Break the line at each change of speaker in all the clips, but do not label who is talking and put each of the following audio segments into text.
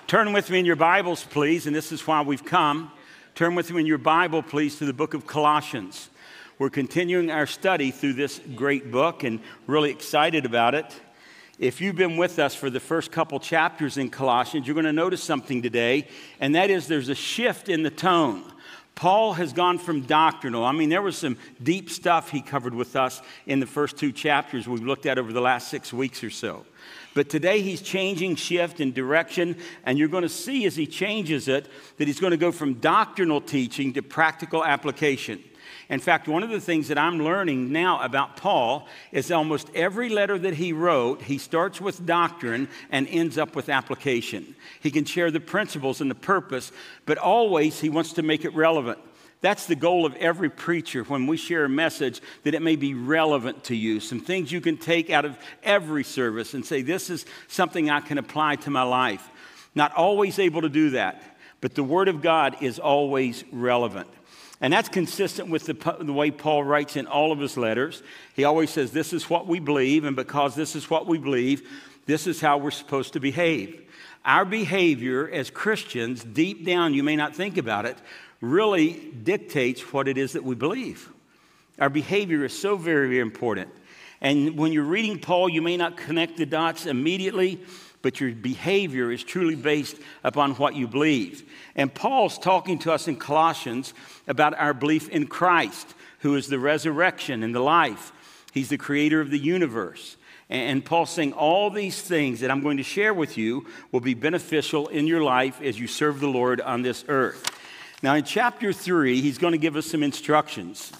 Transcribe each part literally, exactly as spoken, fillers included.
Turn with me in your Bibles, please, and this is why we've come. Turn with me in your Bible, please, to the book of Colossians. We're continuing our study through this great book and really excited about it. If you've been with us for the first couple chapters in Colossians, you're going to notice something today, and that is there's a shift in the tone. Paul has gone from doctrinal. I mean, there was some deep stuff he covered with us in the first two chapters we've looked at over the last six weeks or so. But today he's changing shift and direction, and you're going to see as he changes it that he's going to go from doctrinal teaching to practical application. In fact, one of the things that I'm learning now about Paul is almost every letter that he wrote, he starts with doctrine and ends up with application. He can share the principles and the purpose, but always he wants to make it relevant. That's the goal of every preacher when we share a message, that it may be relevant to you. Some things you can take out of every service and say, this is something I can apply to my life. Not always able to do that, but the Word of God is always relevant. And that's consistent with the, the way Paul writes in all of his letters. He always says, this is what we believe, and because this is what we believe, this is how we're supposed to behave. Our behavior as Christians, deep down, you may not think about it, really dictates what it is that we believe. Our behavior is so very, very important. And when you're reading Paul, you may not connect the dots immediately, but your behavior is truly based upon what you believe. And Paul's talking to us in Colossians about our belief in Christ, who is the resurrection and the life. He's the creator of the universe. And Paul's saying all these things that I'm going to share with you will be beneficial in your life as you serve the Lord on this earth. Now, in chapter three, he's going to give us some instructions.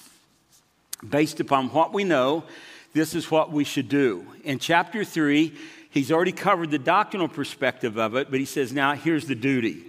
Based upon what we know, this is what we should do. In chapter three, he's already covered the doctrinal perspective of it, but he says, now here's the duty.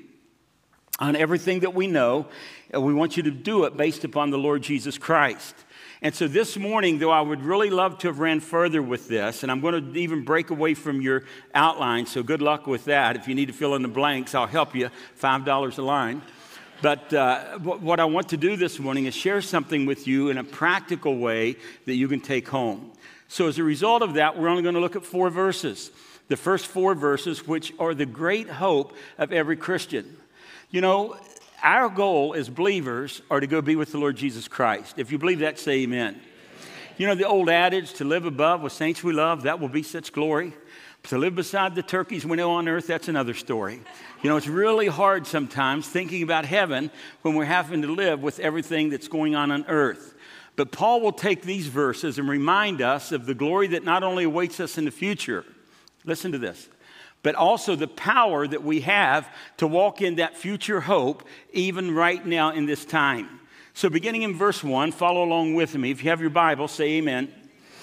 On everything that we know, we want you to do it based upon the Lord Jesus Christ. And so this morning, though I would really love to have ran further with this, and I'm going to even break away from your outline, so good luck with that. If you need to fill in the blanks, I'll help you, five dollars a line. But uh, what I want to do this morning is share something with you in a practical way that you can take home. So as a result of that, we're only going to look at four verses. The first four verses, which are the great hope of every Christian. You know, our goal as believers are to go be with the Lord Jesus Christ. If you believe that, say amen. You know the old adage, to live above with saints we love, that will be such glory. To live beside the turkeys we know on earth, that's another story. You know, it's really hard sometimes thinking about heaven when we're having to live with everything that's going on on earth. But Paul will take these verses and remind us of the glory that not only awaits us in the future, listen to this, but also the power that we have to walk in that future hope even right now in this time. So beginning in verse one, follow along with me. If you have your Bible, say amen.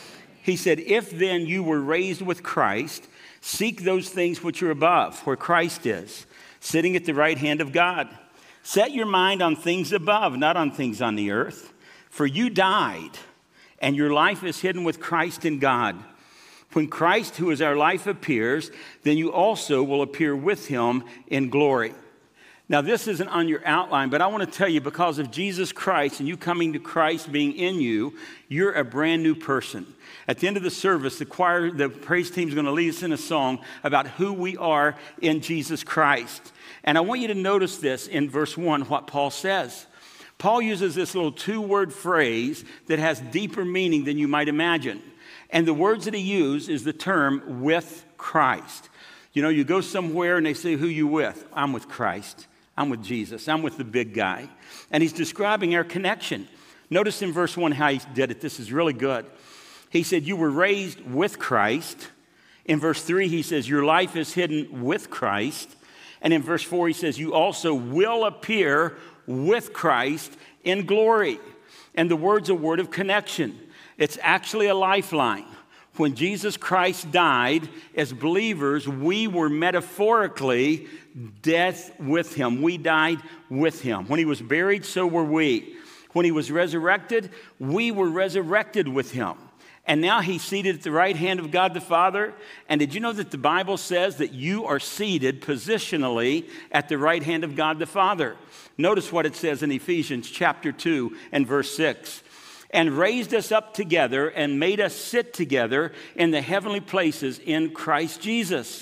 He said, if then you were raised with Christ, seek those things which are above, where Christ is, sitting at the right hand of God. Set your mind on things above, not on things on the earth. For you died, and your life is hidden with Christ in God. When Christ, who is our life, appears, then you also will appear with him in glory. Now, this isn't on your outline, but I want to tell you, because of Jesus Christ and you coming to Christ being in you, you're a brand new person. At the end of the service, the choir, the praise team is going to lead us in a song about who we are in Jesus Christ. And I want you to notice this in verse one, what Paul says. Paul uses this little two-word phrase that has deeper meaning than you might imagine. And the words that he used is the term with Christ. You know, you go somewhere and they say, who you with? I'm with Christ. I'm with Jesus. I'm with the big guy. And he's describing our connection. Notice in verse one how he did it. This is really good. He said, you were raised with Christ. In verse three, he says, your life is hidden with Christ. And in verse four, he says, you also will appear with Christ in glory. And the word's a word of connection. It's actually a lifeline. When Jesus Christ died, as believers, we were metaphorically dead with him. We died with him. When he was buried, so were we. When he was resurrected, we were resurrected with him. And now he's seated at the right hand of God the Father. And did you know that the Bible says that you are seated positionally at the right hand of God the Father? Notice what it says in Ephesians chapter two and verse six. And raised us up together and made us sit together in the heavenly places in Christ Jesus.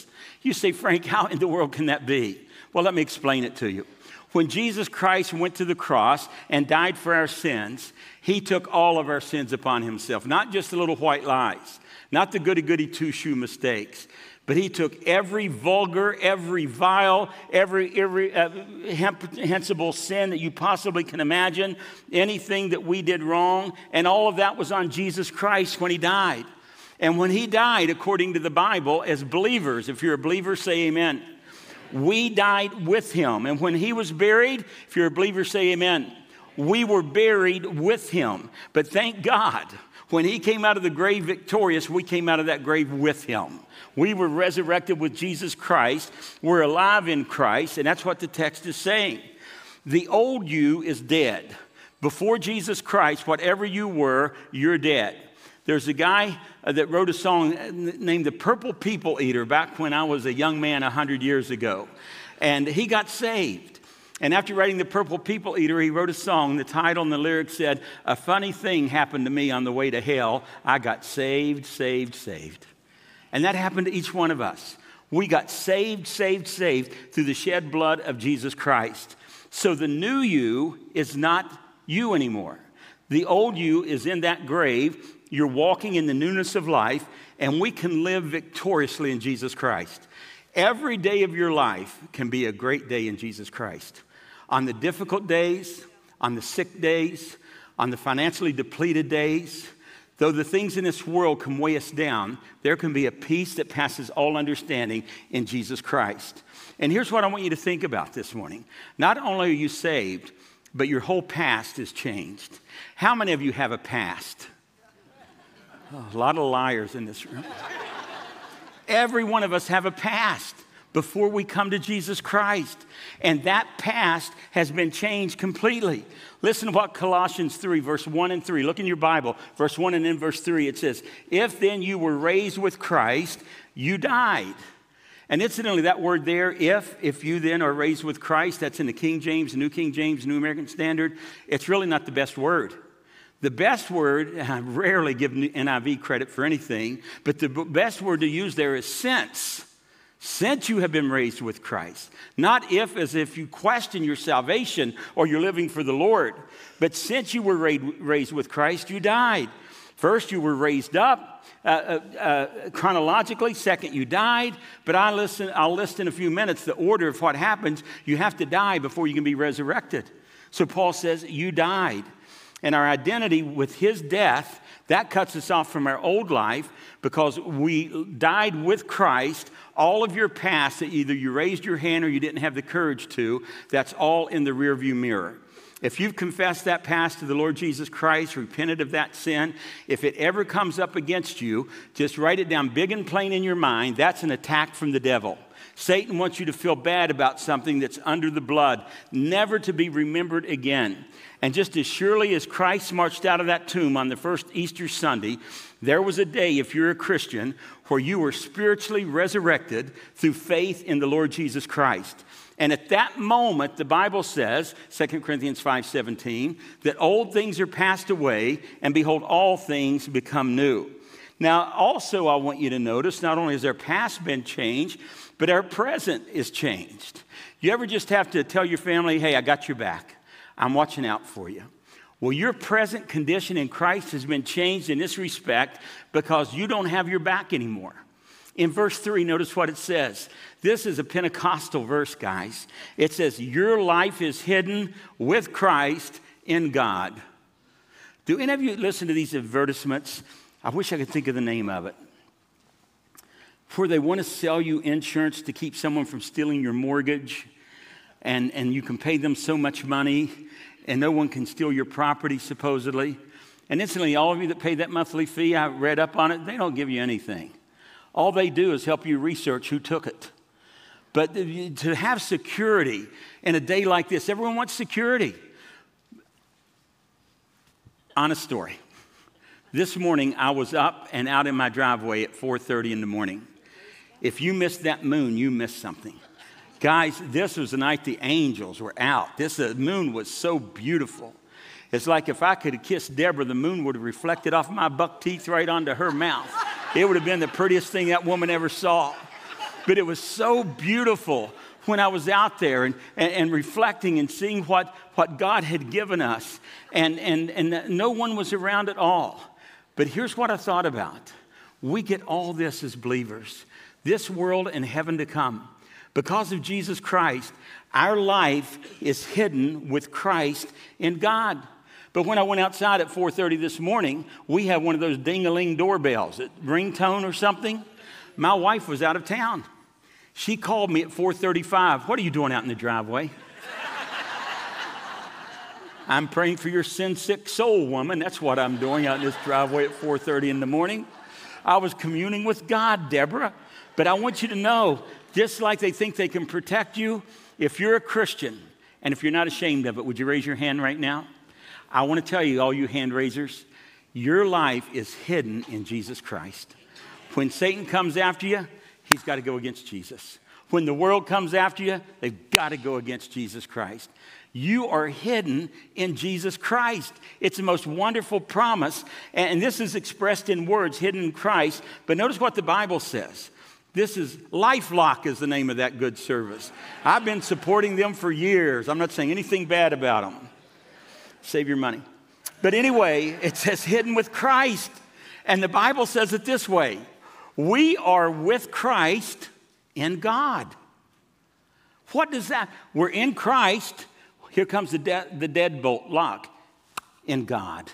You say, Frank, how in the world can that be? Well, let me explain it to you. When Jesus Christ went to the cross and died for our sins, he took all of our sins upon himself, not just the little white lies, not the goody-goody two-shoe mistakes, but he took every vulgar, every vile, every irreprehensible sin that you possibly can imagine, anything that we did wrong, and all of that was on Jesus Christ when he died. And when he died, according to the Bible, as believers, if you're a believer, say amen. We died with him. And when he was buried, if you're a believer, say amen. We were buried with him. But thank God, when he came out of the grave victorious, we came out of that grave with him. We were resurrected with Jesus Christ. We're alive in Christ, and that's what the text is saying. The old you is dead. Before Jesus Christ, whatever you were, you're dead. There's a guy that wrote a song named The Purple People Eater back when I was a young man one hundred years ago. And he got saved. And after writing The Purple People Eater, he wrote a song. The title and the lyrics said, "A funny thing happened to me on the way to hell. I got saved, saved, saved." And that happened to each one of us. We got saved, saved, saved through the shed blood of Jesus Christ. So the new you is not you anymore. The old you is in that grave. You're walking in the newness of life, and we can live victoriously in Jesus Christ. Every day of your life can be a great day in Jesus Christ. On the difficult days, on the sick days, on the financially depleted days, though the things in this world can weigh us down, there can be a peace that passes all understanding in Jesus Christ. And here's what I want you to think about this morning. Not only are you saved, but your whole past is changed. How many of you have a past? Oh, a lot of liars in this room. Every one of us have a past before we come to Jesus Christ. And that past has been changed completely. Listen to what Colossians three, verse one and three. Look in your Bible, verse one and then verse three. It says, "If then you were raised with Christ, you died." And incidentally, that word there, if, if you then are raised with Christ, that's in the King James, New King James, New American Standard. It's really not the best word. The best word, I rarely give N I V credit for anything, but the best word to use there is since. Since you have been raised with Christ. Not if, as if you question your salvation or you're living for the Lord. But since you were raised with Christ, you died. First, you were raised up uh, uh, uh, chronologically. Second, you died. But I listen, I'll list in a few minutes the order of what happens. You have to die before you can be resurrected. So Paul says, you died. And our identity with his death, that cuts us off from our old life because we died with Christ. All of your past that either you raised your hand or you didn't have the courage to, that's all in the rearview mirror. If you've confessed that past to the Lord Jesus Christ, repented of that sin, if it ever comes up against you, just write it down big and plain in your mind. That's an attack from the devil. Satan wants you to feel bad about something that's under the blood, never to be remembered again. And just as surely as Christ marched out of that tomb on the first Easter Sunday, there was a day, if you're a Christian, where you were spiritually resurrected through faith in the Lord Jesus Christ. And at that moment, the Bible says, Second Corinthians five seventeen, that old things are passed away, and behold, all things become new. Now, also I want you to notice, not only has our past been changed, but our present is changed. You ever just have to tell your family, hey, I got your back. I'm watching out for you. Well, your present condition in Christ has been changed in this respect because you don't have your back anymore. In verse three, notice what it says. This is a Pentecostal verse, guys. It says, your life is hidden with Christ in God. Do any of you listen to these advertisements? I wish I could think of the name of it. Where they want to sell you insurance to keep someone from stealing your mortgage, and, and you can pay them so much money, and no one can steal your property, supposedly. And instantly, all of you that pay that monthly fee, I read up on it, they don't give you anything. All they do is help you research who took it. But to have security in a day like this, everyone wants security. Honest story. This morning, I was up and out in my driveway at four thirty in the morning. If you missed that moon, you missed something. Guys, this was the night the angels were out. This the moon was so beautiful. It's like if I could have kissed Deborah, the moon would have reflected off my buck teeth right onto her mouth. It would have been the prettiest thing that woman ever saw. But it was so beautiful when I was out there and, and, and reflecting and seeing what, what God had given us. And, and, and no one was around at all. But here's what I thought about. We get all this as believers. This world and heaven to come. Because of Jesus Christ, our life is hidden with Christ in God. But when I went outside at four thirty this morning, we have one of those ding-a-ling doorbells, ringtone or something. My wife was out of town. She called me at four thirty-five. What are you doing out in the driveway? I'm praying for your sin-sick soul, woman. That's what I'm doing out in this driveway at four thirty in the morning. I was communing with God, Deborah. But I want you to know, just like they think they can protect you, if you're a Christian, and if you're not ashamed of it, would you raise your hand right now? I want to tell you, all you hand raisers, your life is hidden in Jesus Christ. When Satan comes after you, he's got to go against Jesus. When the world comes after you, they've got to go against Jesus Christ. You are hidden in Jesus Christ. It's the most wonderful promise. And this is expressed in words, hidden in Christ. But notice what the Bible says. This is LifeLock is the name of that good service. I've been supporting them for years. I'm not saying anything bad about them. Save your money. But anyway, it says hidden with Christ. And the Bible says it this way. We are with Christ in God. What does that? We're in Christ. Here comes the, de- the deadbolt lock. In God.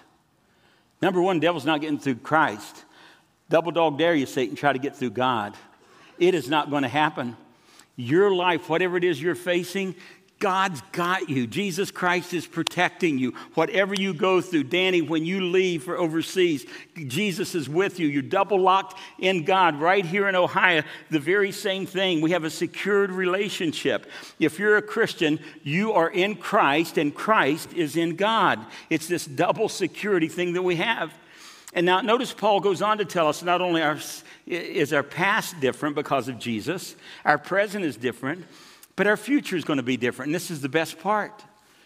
Number one, the devil's not getting through Christ. Double dog dare you, Satan, try to get through God. It is not going to happen. Your life, whatever it is you're facing, God's got you. Jesus Christ is protecting you. Whatever you go through, Danny, when you leave for overseas, Jesus is with you. You're double locked in God. Right here in Ohio, the very same thing. We have a secured relationship. If you're a Christian, you are in Christ and Christ is in God. It's this double security thing that we have. And now notice Paul goes on to tell us not only our, is our past different because of Jesus, our present is different, but our future is going to be different. And this is the best part.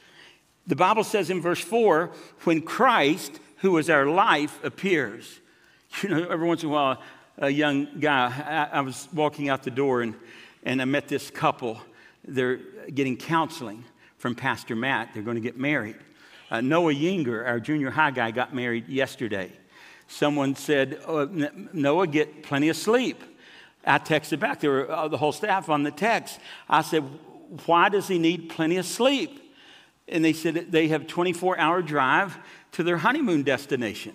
The Bible says in verse four, when Christ, who is our life, appears. You know, every once in a while, a young guy, I, I was walking out the door and, and I met this couple. They're getting counseling from Pastor Matt. They're going to get married. Uh, Noah Yinger, our junior high guy, got married yesterday. Someone said, oh, Noah, get plenty of sleep. I texted back. There were uh, the whole staff on the text. I said, why does he need plenty of sleep? And they said they have a twenty-four hour drive to their honeymoon destination.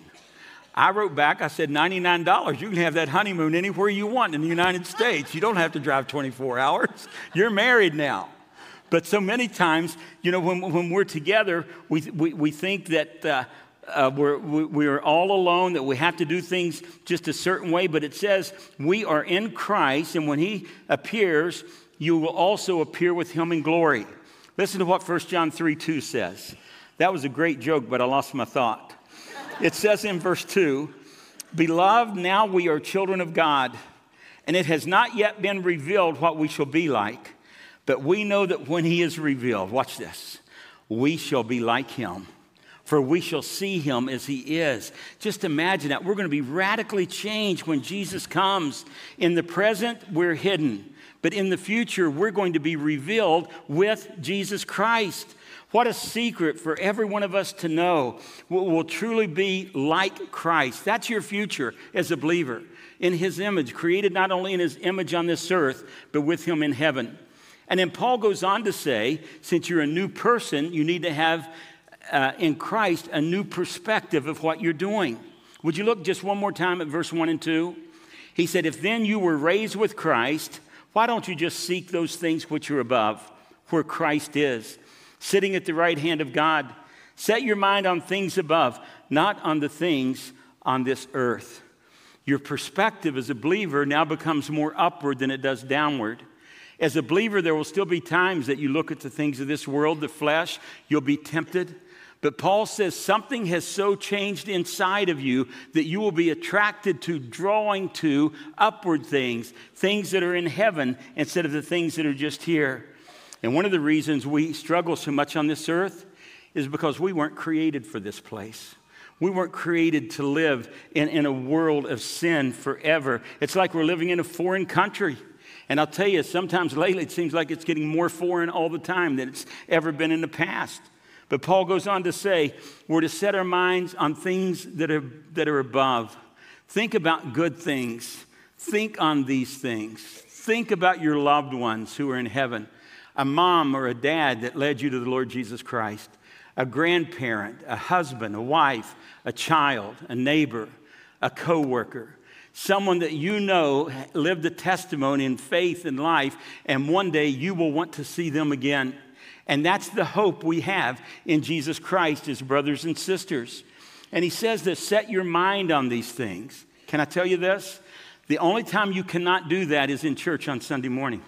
I wrote back, I said, ninety-nine dollars. You can have that honeymoon anywhere you want in the United States. You don't have to drive twenty-four hours. You're married now. But so many times, you know, when, when we're together, we, we, we think that uh, uh, we're, we, we're all alone, that we have to do things just a certain way. But it says we are in Christ, and when he appears, you will also appear with him in glory. Listen to what First John three two says. That was a great joke, but I lost my thought. It says in verse two, Beloved, now we are children of God, and it has not yet been revealed what we shall be like. But we know that when he is revealed, watch this, we shall be like him, for we shall see him as he is. Just imagine that. We're going to be radically changed when Jesus comes. In the present, we're hidden. But in the future, we're going to be revealed with Jesus Christ. What a secret for every one of us to know. We'll, we'll truly be like Christ. That's your future as a believer. In his image, created not only in his image on this earth, but with him in heaven. And then Paul goes on to say, since you're a new person, you need to have uh, in Christ a new perspective of what you're doing. Would you look just one more time at verse one and two? He said, if then you were raised with Christ, why don't you just seek those things which are above, where Christ is, sitting at the right hand of God? Set your mind on things above, not on the things on this earth. Your perspective as a believer now becomes more upward than it does downward. As a believer, there will still be times that you look at the things of this world, the flesh, you'll be tempted. But Paul says something has so changed inside of you that you will be attracted to, drawing to upward things, things that are in heaven instead of the things that are just here. And one of the reasons we struggle so much on this earth is because we weren't created for this place. We weren't created to live in, in a world of sin forever. It's like we're living in a foreign country. And I'll tell you, sometimes lately it seems like it's getting more foreign all the time than it's ever been in the past. But Paul goes on to say, we're to set our minds on things that are, that are above. Think about good things. Think on these things. Think about your loved ones who are in heaven. A mom or a dad that led you to the Lord Jesus Christ. A grandparent, a husband, a wife, a child, a neighbor, a coworker. Someone that you know lived a testimony in faith and life, and one day you will want to see them again. And that's the hope we have in Jesus Christ as brothers and sisters. And he says that set your mind on these things. Can I tell you this? The only time you cannot do that is in church on Sunday morning.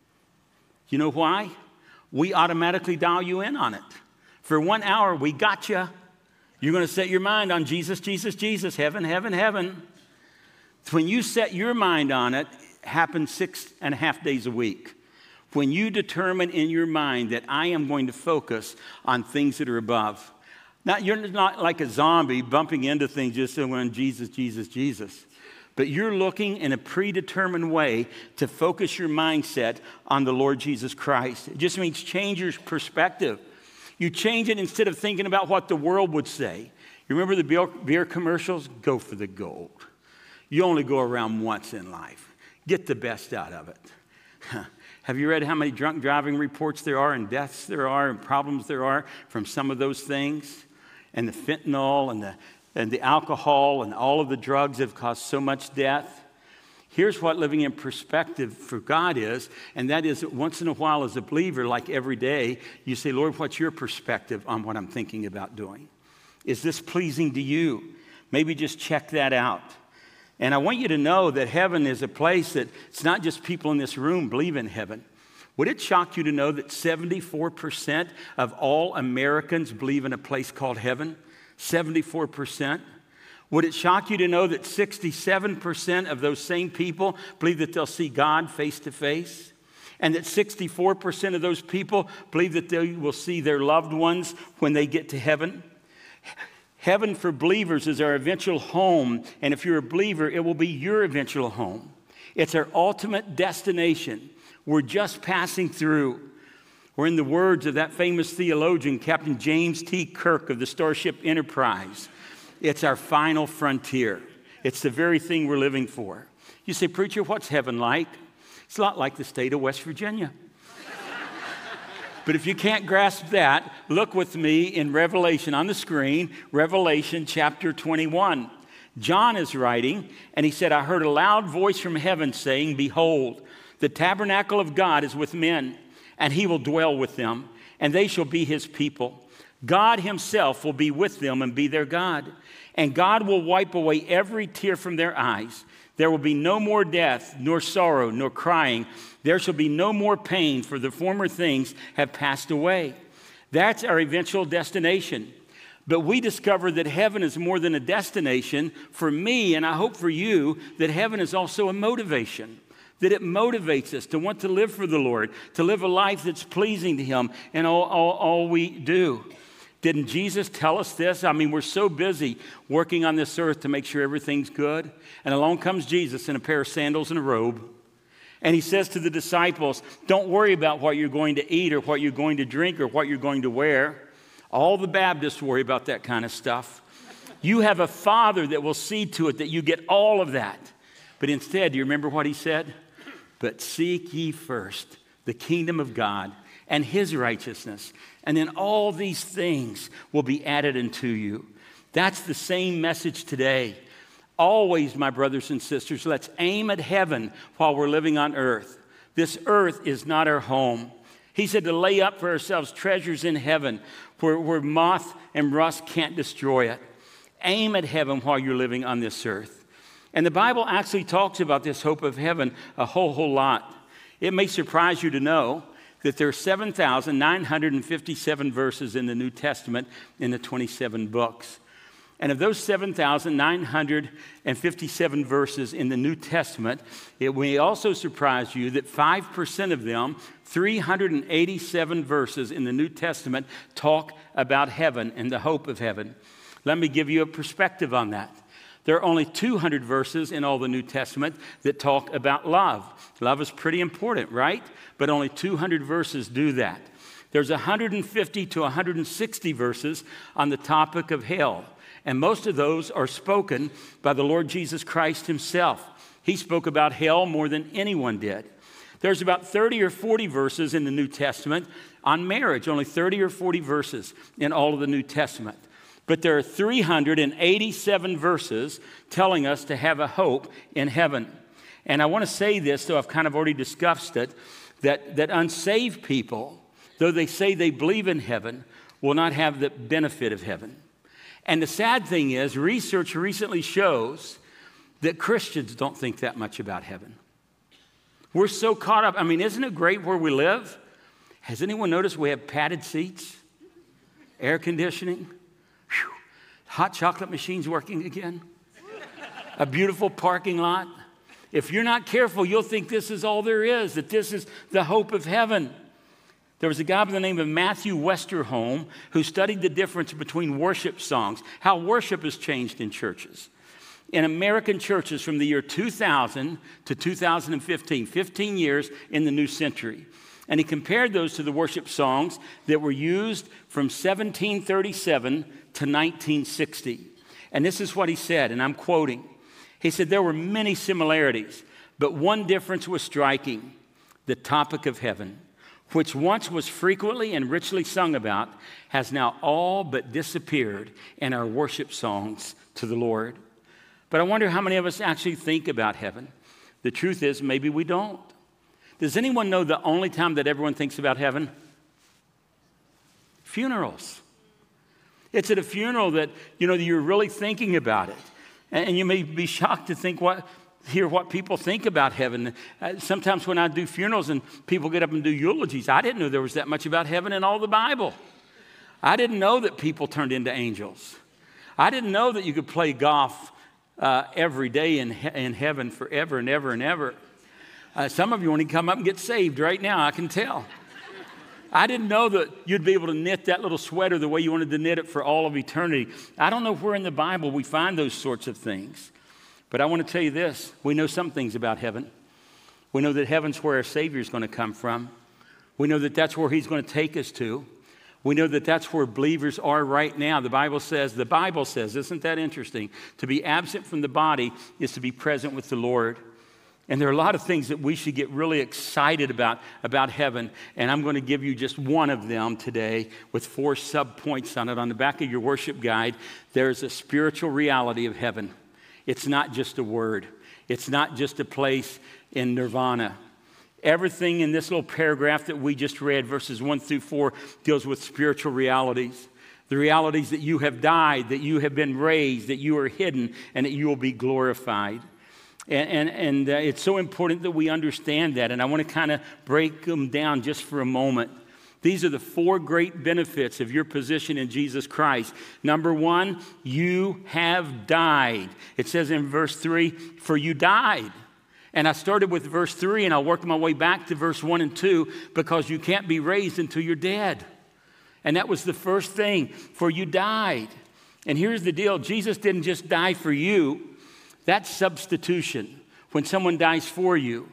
You know why? We automatically dial you in on it. For one hour, we got you. You're going to set your mind on Jesus, Jesus, Jesus, heaven, heaven, heaven. When you set your mind on it, it happens six and a half days a week. When you determine in your mind that I am going to focus on things that are above. Now, you're not like a zombie bumping into things just saying, Jesus, Jesus, Jesus. But you're looking in a predetermined way to focus your mindset on the Lord Jesus Christ. It just means change your perspective. You change it instead of thinking about what the world would say. You remember the beer, beer commercials? Go for the gold. You only go around once in life. Get the best out of it. Have you read how many drunk driving reports there are and deaths there are and problems there are from some of those things? And the fentanyl and the, and the alcohol and all of the drugs have caused so much death. Here's what living in perspective for God is, and that is that once in a while as a believer, like every day, you say, Lord, what's your perspective on what I'm thinking about doing? Is this pleasing to you? Maybe just check that out. And I want you to know that heaven is a place that it's not just people in this room believe in heaven. Would it shock you to know that seventy-four percent of all Americans believe in a place called heaven? seventy-four percent. Would it shock you to know that sixty-seven percent of those same people believe that they'll see God face to face? And that sixty-four percent of those people believe that they will see their loved ones when they get to heaven? Heaven for believers is our eventual home, and if you're a believer, it will be your eventual home. It's our ultimate destination. We're just passing through. Or in the words of that famous theologian, Captain James T. Kirk of the Starship Enterprise, it's our final frontier. It's the very thing we're living for. You say, preacher, what's heaven like? It's a lot like the state of West Virginia. But if you can't grasp that, look with me in Revelation on the screen, Revelation chapter twenty-one. John is writing, and he said, I heard a loud voice from heaven saying, behold, the tabernacle of God is with men, and he will dwell with them, and they shall be his people. God himself will be with them and be their God. And God will wipe away every tear from their eyes. There will be no more death, nor sorrow, nor crying. There shall be no more pain, for the former things have passed away. That's our eventual destination. But we discover that heaven is more than a destination. For me, and I hope for you, that heaven is also a motivation. That it motivates us to want to live for the Lord, to live a life that's pleasing to him in all, all, all we do. Didn't Jesus tell us this? I mean, we're so busy working on this earth to make sure everything's good. And along comes Jesus in a pair of sandals and a robe. And he says to the disciples, don't worry about what you're going to eat or what you're going to drink or what you're going to wear. All the Baptists worry about that kind of stuff. You have a Father that will see to it that you get all of that. But instead, do you remember what he said? But seek ye first the kingdom of God and his righteousness, and then all these things will be added unto you. That's the same message today. Always, my brothers and sisters, let's aim at heaven while we're living on earth. This earth is not our home. He said to lay up for ourselves treasures in heaven where, where moth and rust can't destroy it. Aim at heaven while you're living on this earth. And the Bible actually talks about this hope of heaven a whole, whole lot. It may surprise you to know that there are seven thousand nine hundred fifty-seven verses in the New Testament in the twenty-seven books. And of those seven thousand nine hundred fifty-seven verses in the New Testament, it may also surprise you that five percent of them, three hundred eighty-seven verses in the New Testament, talk about heaven and the hope of heaven. Let me give you a perspective on that. There are only two hundred verses in all the New Testament that talk about love. Love is pretty important, right? But only two hundred verses do that. There's one hundred fifty to one hundred sixty verses on the topic of hell. And most of those are spoken by the Lord Jesus Christ himself. He spoke about hell more than anyone did. There's about thirty or forty verses in the New Testament on marriage, only thirty or forty verses in all of the New Testament. But there are three hundred eighty-seven verses telling us to have a hope in heaven. And I want to say this, though I've kind of already discussed it, that, that unsaved people, though they say they believe in heaven, will not have the benefit of heaven. And the sad thing is, research recently shows that Christians don't think that much about heaven. We're so caught up. I mean, isn't it great where we live? Has anyone noticed we have padded seats, air conditioning, whew, hot chocolate machines working again, a beautiful parking lot? If you're not careful, you'll think this is all there is, that this is the hope of heaven. There was a guy by the name of Matthew Westerholm who studied the difference between worship songs, how worship has changed in churches. In American churches from the year two thousand to two thousand fifteen, fifteen years in the new century. And he compared those to the worship songs that were used from seventeen thirty-seven to nineteen sixty. And this is what he said, and I'm quoting. He said, there were many similarities, but one difference was striking: the topic of heaven, which once was frequently and richly sung about, has now all but disappeared in our worship songs to the Lord. But I wonder how many of us actually think about heaven. The truth is, maybe we don't. Does anyone know the only time that everyone thinks about heaven? Funerals. It's at a funeral that, you know, you're really thinking about it. And you may be shocked to think what, hear what people think about heaven. Uh, sometimes when I do funerals and people get up and do eulogies, I didn't know there was that much about heaven in all the Bible. I didn't know that people turned into angels. I didn't know that you could play golf uh, every day in, he- in heaven forever and ever and ever. Uh, some of you want to come up and get saved right now, I can tell. I didn't know that you'd be able to knit that little sweater the way you wanted to knit it for all of eternity. I don't know where in the Bible we find those sorts of things. But I want to tell you this. We know some things about heaven. We know that heaven's where our Savior is going to come from. We know that that's where he's going to take us to. We know that that's where believers are right now. The Bible says, the Bible says, isn't that interesting? To be absent from the body is to be present with the Lord. And there are a lot of things that we should get really excited about, about heaven. And I'm going to give you just one of them today with four sub-points on it. On the back of your worship guide, there's a spiritual reality of heaven. It's not just a word. It's not just a place in nirvana. Everything in this little paragraph that we just read, verses one through four, deals with spiritual realities. The realities that you have died, that you have been raised, that you are hidden, and that you will be glorified. And, and, and uh, it's so important that we understand that. And I want to kind of break them down just for a moment. These are the four great benefits of your position in Jesus Christ. Number one, you have died. It says in verse three, for you died. And I started with verse three, and I worked my way back to verse one and two, because you can't be raised until you're dead. And that was the first thing, for you died. And here's the deal. Jesus didn't just die for you. That's substitution, when someone dies for you.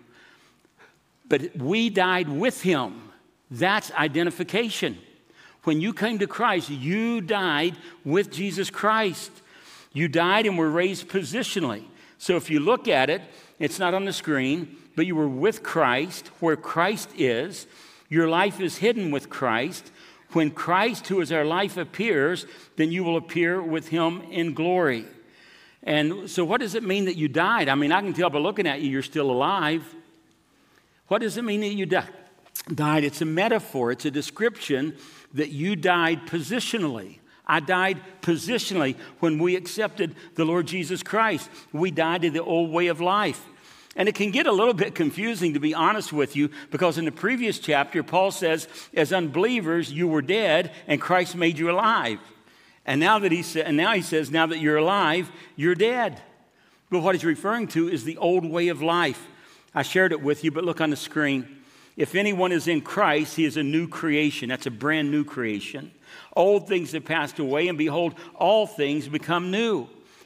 But we died with him. That's identification. When you came to Christ, you died with Jesus Christ. You died and were raised positionally. So if you look at it, it's not on the screen, but you were with Christ, where Christ is. Your life is hidden with Christ. When Christ, who is our life, appears, then you will appear with him in glory. And so what does it mean that you died? I mean, I can tell by looking at you, you're still alive. What does it mean that you di- died? It's a metaphor. It's a description that you died positionally. I died positionally when we accepted the Lord Jesus Christ. We died to the old way of life. And it can get a little bit confusing, to be honest with you, because in the previous chapter, Paul says, as unbelievers, you were dead and Christ made you alive. And now that he sa- and now he says, now that you're alive, you're dead. But what he's referring to is the old way of life. I shared it with you, but look on the screen. If anyone is in Christ, he is a new creation. That's a brand new creation. Old things have passed away, and behold, all things become new.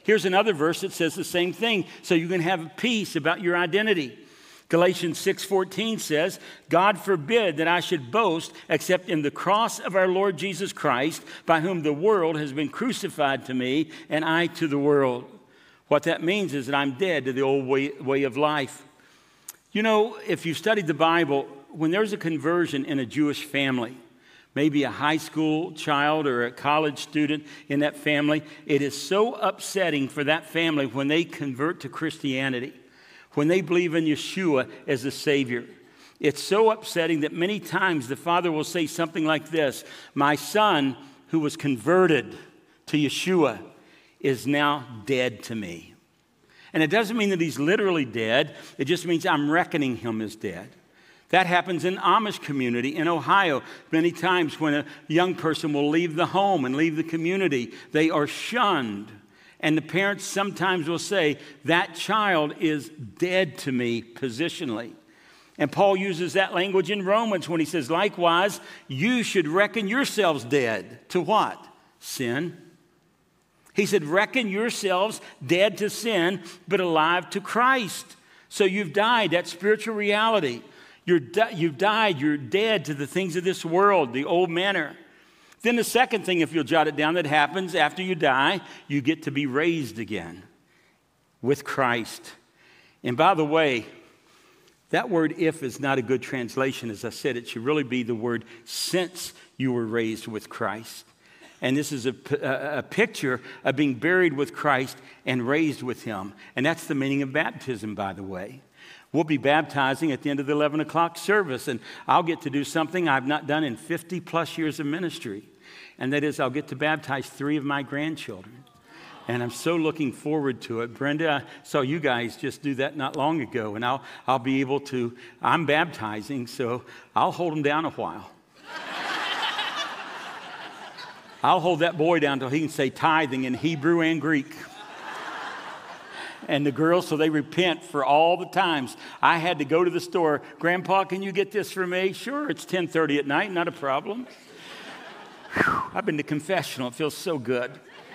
Here's another verse that says the same thing, so you can have peace about your identity. Galatians six fourteen says, God forbid that I should boast except in the cross of our Lord Jesus Christ, by whom the world has been crucified to me and I to the world. What that means is that I'm dead to the old way, way of life. You know, if you've studied the Bible, when there's a conversion in a Jewish family, maybe a high school child or a college student in that family, it is so upsetting for that family when they convert to Christianity, when they believe in Yeshua as the Savior. It's so upsetting that many times the father will say something like this, my son who was converted to Yeshua is now dead to me. And it doesn't mean that he's literally dead. It just means I'm reckoning him as dead. That happens in Amish community in Ohio. Many times when a young person will leave the home and leave the community, they are shunned. And the parents sometimes will say, that child is dead to me positionally. And Paul uses that language in Romans when he says, likewise, you should reckon yourselves dead. To what? Sin. He said, reckon yourselves dead to sin, but alive to Christ. So you've died. That's spiritual reality. You're di- you've died. You're dead to the things of this world, the old manner. Then the second thing, if you'll jot it down, that happens after you die, you get to be raised again with Christ. And by the way, that word if is not a good translation. As I said, it should really be the word since you were raised with Christ. And this is a, a, a picture of being buried with Christ and raised with him. And that's the meaning of baptism, by the way. We'll be baptizing at the end of the eleven o'clock service, and I'll get to do something I've not done in fifty plus years of ministry. And that is, I'll get to baptize three of my grandchildren. And I'm so looking forward to it. Brenda, I saw you guys just do that not long ago, and I'll, I'll be able to, I'm baptizing, so I'll hold them down a while. I'll hold that boy down until he can say tithing in Hebrew and Greek. And the girls, so they repent for all the times I had to go to the store. Grandpa, can you get this for me? Sure, it's ten thirty at night, not a problem. Whew, I've been to confessional. It feels so good.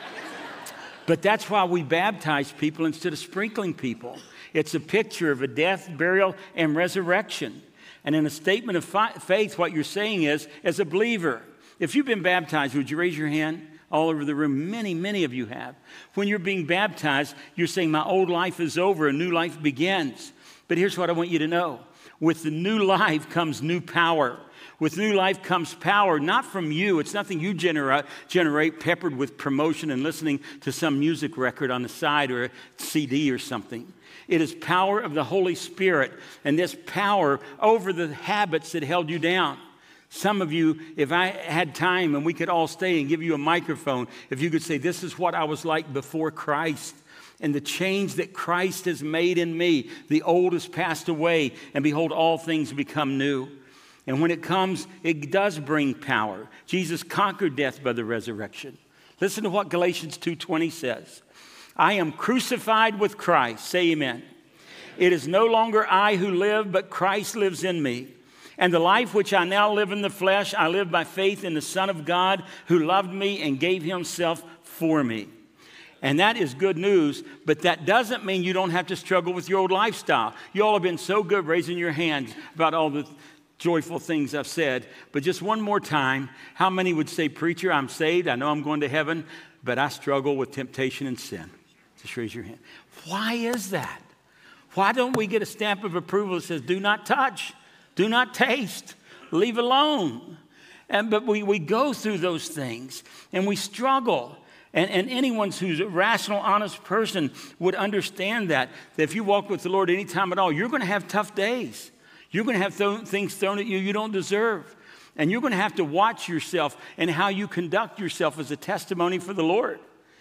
But that's why we baptize people instead of sprinkling people. It's a picture of a death, burial, and resurrection. And in a statement of fi- faith, what you're saying is, as a believer, if you've been baptized, would you raise your hand? All over the room, many, many of you have. When you're being baptized, you're saying, my old life is over, a new life begins. But here's what I want you to know. With the new life comes new power. With new life comes power, not from you. It's nothing you generate, generate peppered with promotion and listening to some music record on the side or a C D or something. It is power of the Holy Spirit, and this power over the habits that held you down. Some of you, if I had time and we could all stay and give you a microphone, if you could say, this is what I was like before Christ, and the change that Christ has made in me, the old has passed away, and behold, all things become new. And when it comes, it does bring power. Jesus conquered death by the resurrection. Listen to what Galatians two twenty says. I am crucified with Christ. Say amen. It is no longer I who live, but Christ lives in me. And the life which I now live in the flesh, I live by faith in the Son of God who loved me and gave himself for me. And that is good news, but that doesn't mean you don't have to struggle with your old lifestyle. You all have been so good raising your hands about all the joyful things I've said. But just one more time, how many would say, preacher, I'm saved, I know I'm going to heaven, but I struggle with temptation and sin? Just raise your hand. Why is that? Why don't we get a stamp of approval that says, do not touch? Do not taste, leave alone. And, but we, we go through those things and we struggle. And, and anyone who's a rational, honest person would understand that, that if you walk with the Lord any time at all, you're going to have tough days. You're going to have th- things thrown at you you don't deserve. And you're going to have to watch yourself and how you conduct yourself as a testimony for the Lord.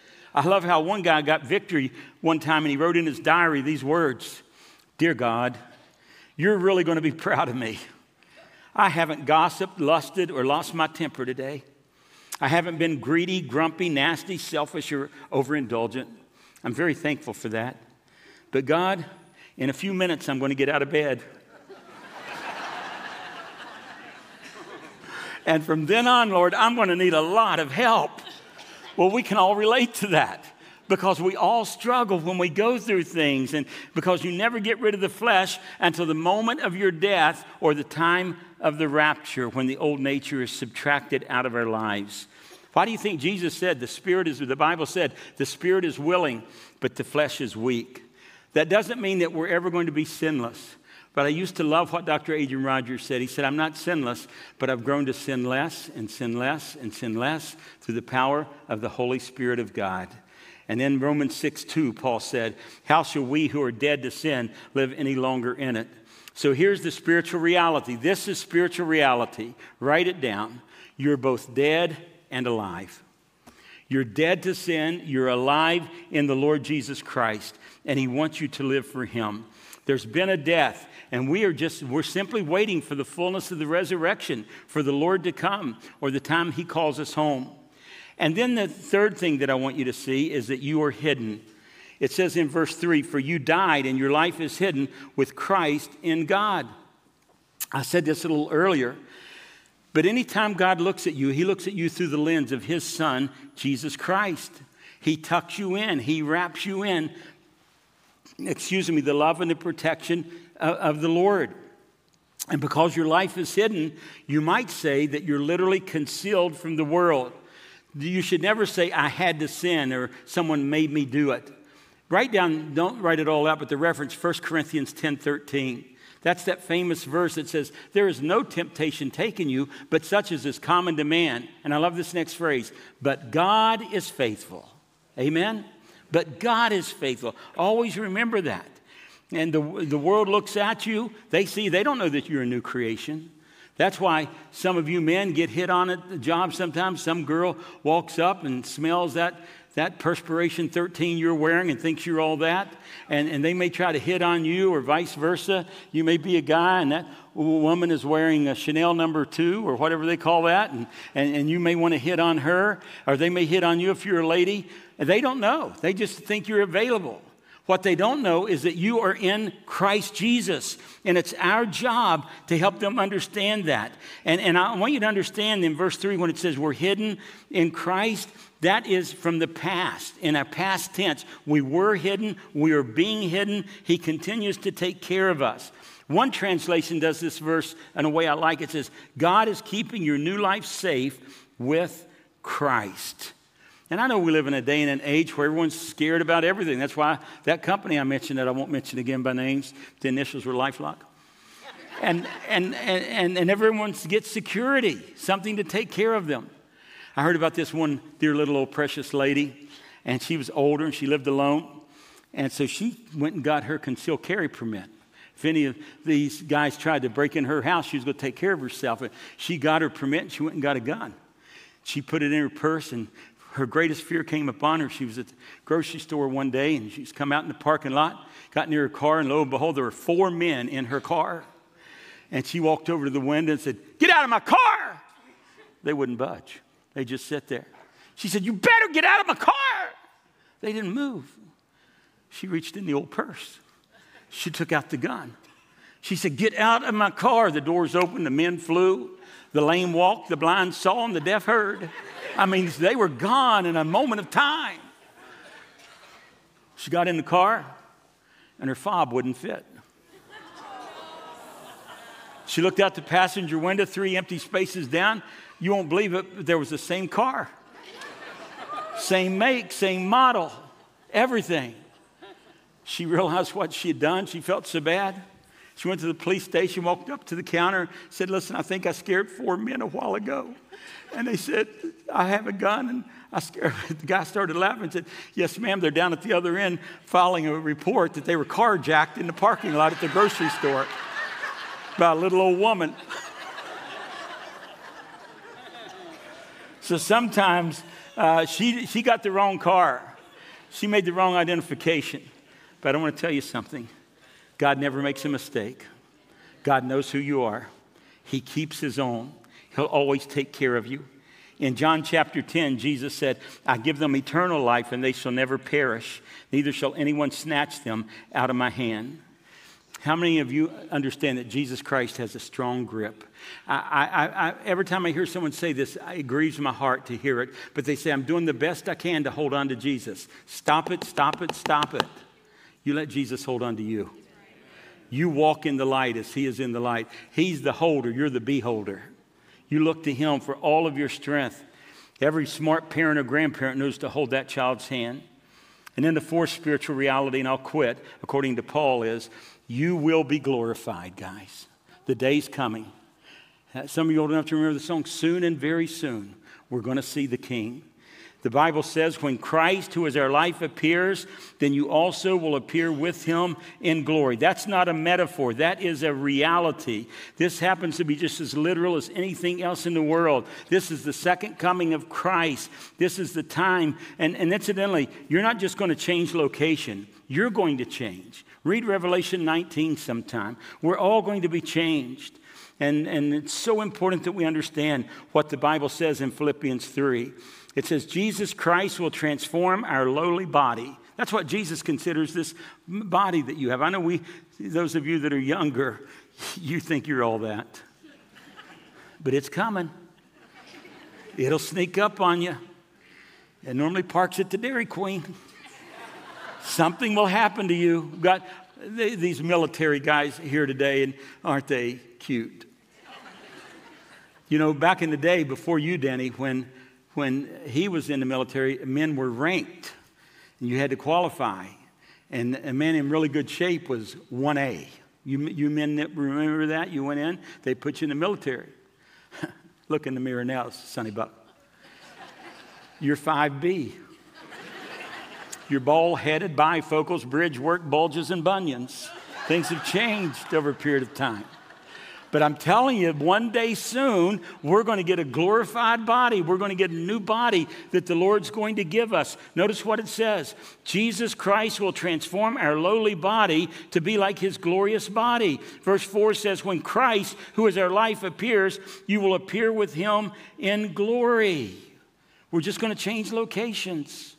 I love how one guy got victory one time and he wrote in his diary these words, Dear God, you're really going to be proud of me. I haven't gossiped, lusted, or lost my temper today. I haven't been greedy, grumpy, nasty, selfish, or overindulgent. I'm very thankful for that. But God, in a few minutes, I'm going to get out of bed. And from then on, Lord, I'm going to need a lot of help. Well, we can all relate to that. because we all struggle when we go through things, and because you never get rid of the flesh until the moment of your death or the time of the rapture, when the old nature is subtracted out of our lives. Why do you think Jesus said the spirit is, the Bible said, the spirit is willing, but the flesh is weak? That doesn't mean that we're ever going to be sinless. But I used to love what Doctor Adrian Rogers said. He said, I'm not sinless, but I've grown to sin less and sin less and sin less through the power of the Holy Spirit of God. And then Romans six two, Paul said, how shall we who are dead to sin live any longer in it? So here's the spiritual reality. This is spiritual reality. Write it down. You're both dead and alive. You're dead to sin. You're alive in the Lord Jesus Christ. And he wants you to live for him. There's been a death, and we are just, we're simply waiting for the fullness of the resurrection, for the Lord to come, or the time he calls us home. And then the third thing that I want you to see is that you are hidden. It says in verse three, for you died, and your life is hidden with Christ in God. I said this a little earlier, but anytime God looks at you, he looks at you through the lens of his Son, Jesus Christ. He tucks you in. He wraps you in, excuse me, the love and the protection of, of the Lord. And because your life is hidden, you might say that you're literally concealed from the world. You should never say, I had to sin, or someone made me do it. Write down, don't write it all out, but the reference, First Corinthians ten thirteen. That's that famous verse that says, there is no temptation taken you, but such as is common to man. And I love this next phrase, but God is faithful. Amen? But God is faithful. Always remember that. And the, the world looks at you. They see, they don't know that you're a new creation. That's why some of you men get hit on at the job sometimes. Some girl walks up and smells that, that perspiration thirteen you're wearing and thinks you're all that. And, and they may try to hit on you, or vice versa. You may be a guy and that woman is wearing a Chanel number two or whatever they call that. And, and, and you may want to hit on her, or they may hit on you if you're a lady. And they don't know. They just think you're available. What they don't know is that you are in Christ Jesus. And it's our job to help them understand that. And, and I want you to understand in verse three when it says we're hidden in Christ, that is from the past. In our past tense, we were hidden. We are being hidden. He continues to take care of us. One translation does this verse in a way I like. It says, God is keeping your new life safe with Christ. And I know we live in a day and an age where everyone's scared about everything. That's why that company I mentioned that I won't mention again by names, the initials were LifeLock. And, and, and, and everyone gets security, something to take care of them. I heard about this one dear little old precious lady, and she was older and she lived alone. And so she went and got her concealed carry permit. If any of these guys tried to break in her house, she was going to take care of herself. She got her permit and she went and got a gun. She put it in her purse, and her greatest fear came upon her. She was at the grocery store one day, and she's come out in the parking lot, got near her car, and lo and behold, there were four men in her car. And she walked over to the window and said, get out of my car. They wouldn't budge. They just sit there. She said, you better get out of my car. They didn't move. She reached in the old purse. She took out the gun. She said, get out of my car. The doors opened, the men flew. The lame walked, the blind saw, and the deaf heard. I mean, they were gone in a moment of time. She got in the car, and her fob wouldn't fit. She looked out the passenger window, three empty spaces down. You won't believe it, but there was the same car. Same make, same model, everything. She realized what she had done. She felt so bad. She went to the police station, walked up to the counter, said, listen, I think I scared four men a while ago. And they said, I have a gun. And I scared. The guy started laughing and said, yes, ma'am, they're down at the other end filing a report that they were carjacked in the parking lot at the grocery store by a little old woman. So sometimes uh, she, she got the wrong car. She made the wrong identification. But I want to tell you something. God never makes a mistake. God knows who you are. He keeps his own. He'll always take care of you. In John chapter ten, Jesus said, I give them eternal life, and they shall never perish. Neither shall anyone snatch them out of my hand. How many of you understand that Jesus Christ has a strong grip? I, I, I, every time I hear someone say this, it grieves my heart to hear it. But they say, I'm doing the best I can to hold on to Jesus. Stop it, stop it, stop it. You let Jesus hold on to you. You walk in the light as he is in the light. He's the holder, you're the beholder. You look to him for all of your strength. Every smart parent or grandparent knows to hold that child's hand. And then the fourth spiritual reality, and I'll quit, according to Paul, is you will be glorified, guys. The day's coming. Some of you old enough to remember the song, soon and very soon, we're going to see the King. The Bible says when Christ, who is our life, appears, then you also will appear with him in glory. That's not a metaphor. That is a reality. This happens to be just as literal as anything else in the world. This is the second coming of Christ. This is the time. And, and incidentally, you're not just going to change location. You're going to change. Read Revelation nineteen sometime. We're all going to be changed. And, and it's so important that we understand what the Bible says in Philippians three. It says, Jesus Christ will transform our lowly body. That's what Jesus considers this body that you have. I know we, those of you that are younger, you think you're all that. But it's coming. It'll sneak up on you. It normally parks at the Dairy Queen. Something will happen to you. We've got these military guys here today, and aren't they cute? You know, back in the day, before you, Danny, when when he was in the military, men were ranked, and you had to qualify. And a man in really good shape was one A. You, you men that remember that? You went in, they put you in the military. Look in the mirror now, Sonny Buck. You're five B. You're bald-headed, bifocals, bridge work, bulges, and bunions. Things have changed over a period of time. But I'm telling you, one day soon, we're going to get a glorified body. We're going to get a new body that the Lord's going to give us. Notice what it says. Jesus Christ will transform our lowly body to be like his glorious body. Verse four says, when Christ, who is our life, appears, you will appear with him in glory. We're just going to change locations.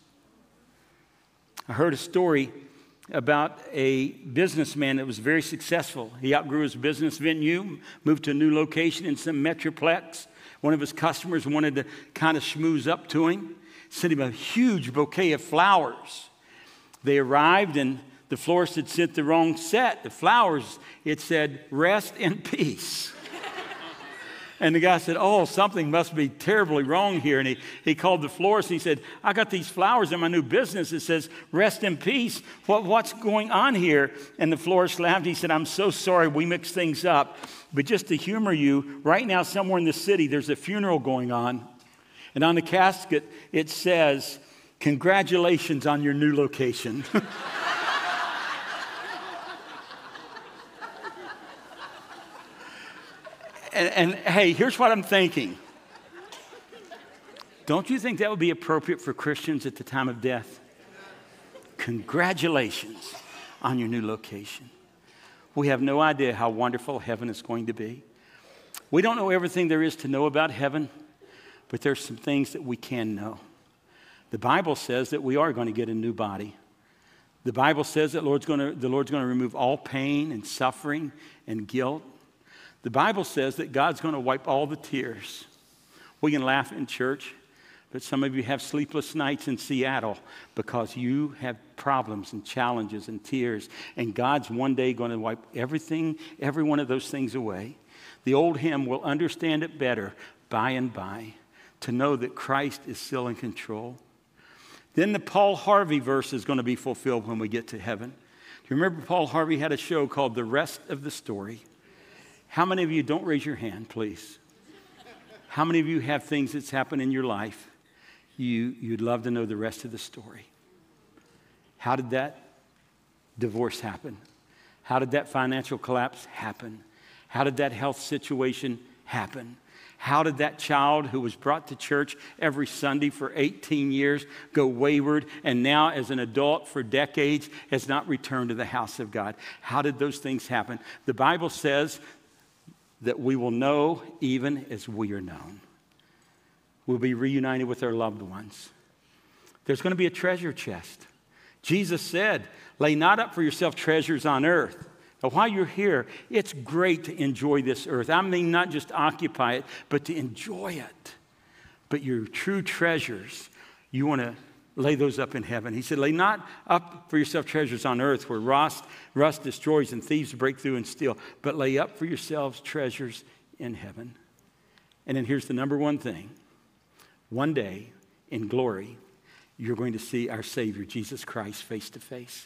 I heard a story about a businessman that was very successful. He outgrew his business venue, moved to a new location in some metroplex. One of his customers wanted to kind of schmooze up to him, sent him a huge bouquet of flowers. They arrived, and the florist had sent the wrong set. The flowers, it said, rest in peace. And the guy said, oh, something must be terribly wrong here. And he, he called the florist and he said, I got these flowers in my new business. It says, rest in peace. What, what's going on here? And the florist laughed. He said, I'm so sorry. We mixed things up. But just to humor you, right now somewhere in the city, there's a funeral going on. And on the casket, it says, congratulations on your new location. And, and hey, here's what I'm thinking. Don't you think that would be appropriate for Christians at the time of death? Congratulations on your new location. We have no idea how wonderful heaven is going to be. We don't know everything there is to know about heaven, but there's some things that we can know. The Bible says that we are going to get a new body. The Bible says that Lord's going to, the Lord's going to remove all pain and suffering and guilt. The Bible says that God's going to wipe all the tears. We can laugh in church, but some of you have sleepless nights in Seattle because you have problems and challenges and tears, and God's one day going to wipe everything, every one of those things away. The old hymn will understand it better by and by to know that Christ is still in control. Then the Paul Harvey verse is going to be fulfilled when we get to heaven. Do you remember Paul Harvey had a show called The Rest of the Story? How many of you, don't raise your hand, please. How many of you have things that's happened in your life you, you'd love to know the rest of the story? How did that divorce happen? How did that financial collapse happen? How did that health situation happen? How did that child who was brought to church every Sunday for eighteen years go wayward and now as an adult for decades has not returned to the house of God? How did those things happen? The Bible says that we will know even as we are known. We'll be reunited with our loved ones. There's going to be a treasure chest. Jesus said, lay not up for yourself treasures on earth Now, while you're here, it's great to enjoy this earth. I mean, not just occupy it, but to enjoy it. But your true treasures, you want to lay those up in heaven. He said, lay not up for yourself treasures on earth where rust, rust destroys and thieves break through and steal, but lay up for yourselves treasures in heaven. And then here's the number one thing. One day in glory, you're going to see our Savior, Jesus Christ, face to face.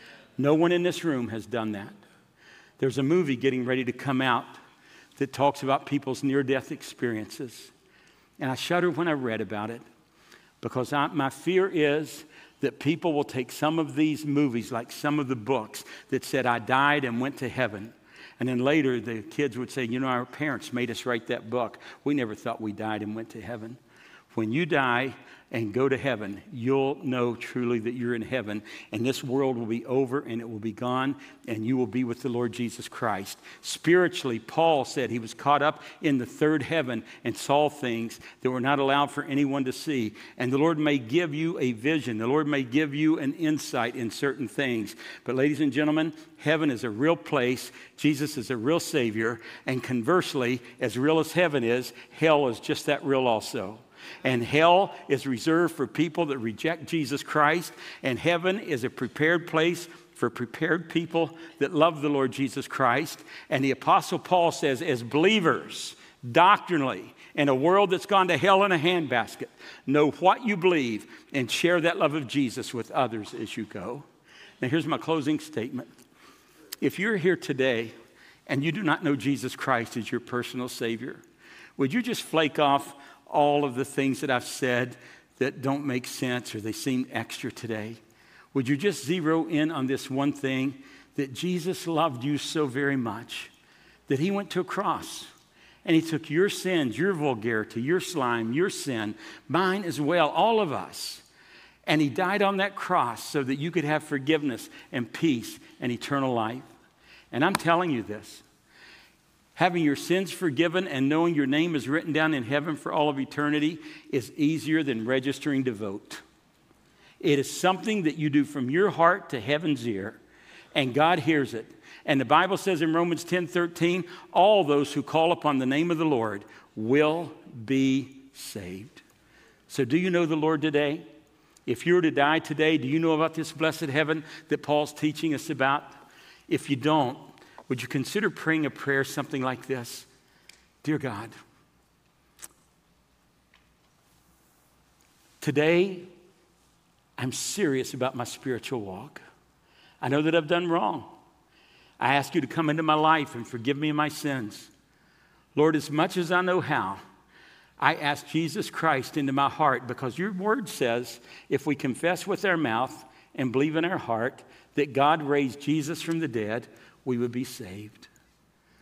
No one in this room has done that. There's a movie getting ready to come out that talks about people's near-death experiences. And I shuddered when I read about it because I, my fear is that people will take some of these movies, like some of the books that said, I died and went to heaven. And then later the kids would say, you know, our parents made us write that book. We never thought we died and went to heaven. When you die and go to heaven, you'll know truly that you're in heaven, and this world will be over and it will be gone, and you will be with the Lord Jesus Christ. Spiritually, Paul said he was caught up in the third heaven and saw things that were not allowed for anyone to see. And the Lord may give you a vision. The Lord may give you an insight in certain things. But ladies and gentlemen, heaven is a real place. Jesus is a real Savior. And conversely, as real as heaven is, hell is just that real also. And hell is reserved for people that reject Jesus Christ. And heaven is a prepared place for prepared people that love the Lord Jesus Christ. And the Apostle Paul says, as believers, doctrinally, in a world that's gone to hell in a handbasket, know what you believe and share that love of Jesus with others as you go. Now, here's my closing statement. If you're here today and you do not know Jesus Christ as your personal Savior, would you just flake off all of the things that I've said that don't make sense or they seem extra today? Would you just zero in on this one thing, that Jesus loved you so very much that he went to a cross and he took your sins, your vulgarity, your slime, your sin, mine as well, all of us. And he died on that cross so that you could have forgiveness and peace and eternal life. And I'm telling you this. Having your sins forgiven and knowing your name is written down in heaven for all of eternity is easier than registering to vote. It is something that you do from your heart to heaven's ear, and God hears it. And the Bible says in Romans ten thirteen, all those who call upon the name of the Lord will be saved. So do you know the Lord today? If you were to die today, do you know about this blessed heaven that Paul's teaching us about? If you don't, would you consider praying a prayer something like this? Dear God, today I'm serious about my spiritual walk. I know that I've done wrong. I ask you to come into my life and forgive me of my sins. Lord, as much as I know how, I ask Jesus Christ into my heart, because your word says if we confess with our mouth and believe in our heart that God raised Jesus from the dead, we would be saved.